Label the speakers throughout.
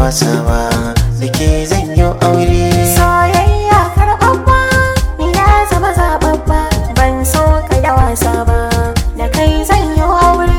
Speaker 1: wasa ba, da ke zan yi aure.
Speaker 2: Soyayya karɓaɓɓa, ni na zama zaɓaɓɓa, ban so ka da wasa ba, da kai zan yi aure.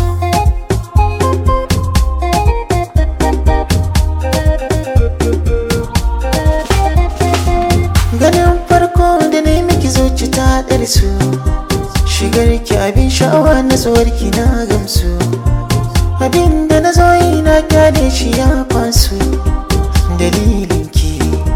Speaker 1: Ganin farko da na yi miki zuci ta ɗarsu, shigar ki abin sha'awa na tsuwarki na gamsu, abin da na zo yi na kyale shi ya fasu. Dalilinki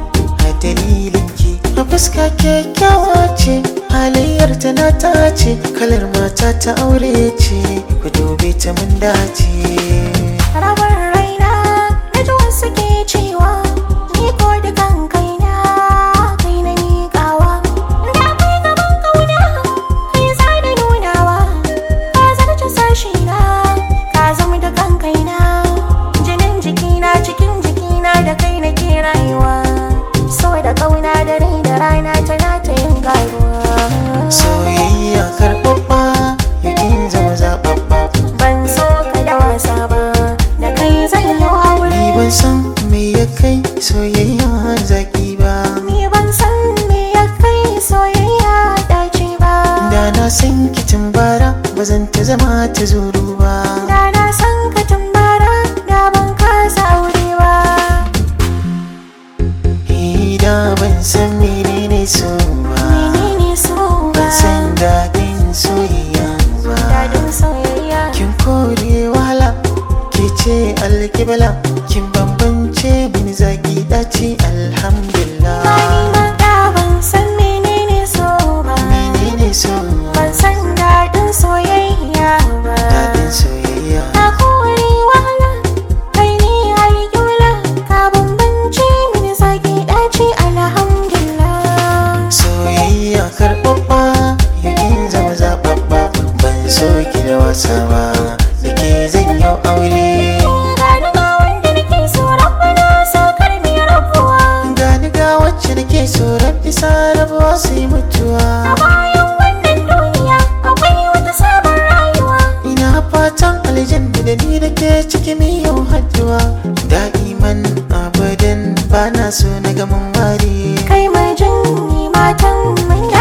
Speaker 1: a fuska kyakkyawa ce, halayyar ta na ta ce, kalar mata ta aure ce, ku dube ta mun dace.
Speaker 2: Rabar raina na ji wasu ke cewa ni ko dukan kaina kai na miƙawa, da kai gaban kauna kai za da nunawa, ka zarce sashi na ka zama dukan kaina, jinin jikina cikin jikina da kai na ke rayuwa, so da kauna da rai da rana tana ta yin garuwa.
Speaker 1: Soyayya karɓaɓɓa, yakin zama zaɓaɓɓa,
Speaker 2: Ban so ka da wasa ba, da kai zan yi aure.
Speaker 1: ni ban san me ya kai soyayya zaki ba,
Speaker 2: Ni ban san me ya kai soyayya dace ba,
Speaker 1: da na san kitin bara ba zan ta zama ta zuru ba.
Speaker 2: da na san ka tambara da ban kasa aure ba.
Speaker 1: Da ban san menene so ba,
Speaker 2: Menene so ba,
Speaker 1: ban san daɗin soyayya ba.
Speaker 2: dadin soyayya.
Speaker 1: Kin kore wahala, ke ce alkibla, kin bambance mini zaki dace
Speaker 2: Ba ni
Speaker 1: alhamdulillah.
Speaker 2: ma da ban san menene so ba,
Speaker 1: Menene so
Speaker 2: ban san dadin soyayya ba.
Speaker 1: daɗin soyayya.
Speaker 2: Ka kore wahala, kai ne alƙibla, ka bambance mini zaki dace alhamdulillah.
Speaker 1: Soyayya karɓaɓɓa, yakin zama zaɓaɓɓa, ban so ki da wasa ba, da ke zan yi aure.
Speaker 2: Gani ga wanda nake so rabbana saukar mai rabuwa,
Speaker 1: Gani ga wacce nake so rabbi sa rabuwa sai mutuwa.
Speaker 2: a bayan wannan duniya akwai wata sabon rayuwa.
Speaker 1: Ina fatan aljanna da ni da ke ciki miyau haduwa, da'iman abadan bana so na gaman ware.
Speaker 2: Kai mai jin ni matan mun